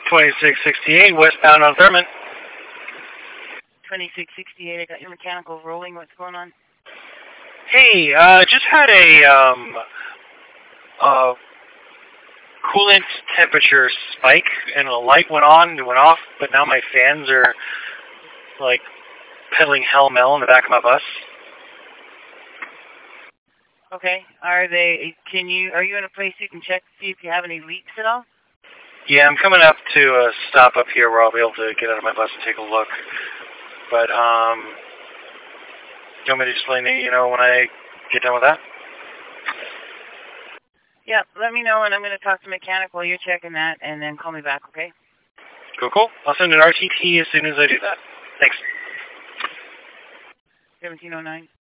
2668 westbound on Thurman. 2668, I got your mechanical rolling. What's going on? Hey, just had a coolant temperature spike, and a light went on and went off, but now my fans are, like, pedaling hell-mel in the back of my bus. Okay. Are you in a place you can check to see if you have any leaks at all? Yeah, I'm coming up to a stop up here where I'll be able to get out of my bus and take a look. But, you want me to just let you know when I get done with that? Yeah, let me know, and I'm going to talk to mechanic while you're checking that, and then call me back, okay? Cool. I'll send an RTT as soon as I do that. Thanks. 1709.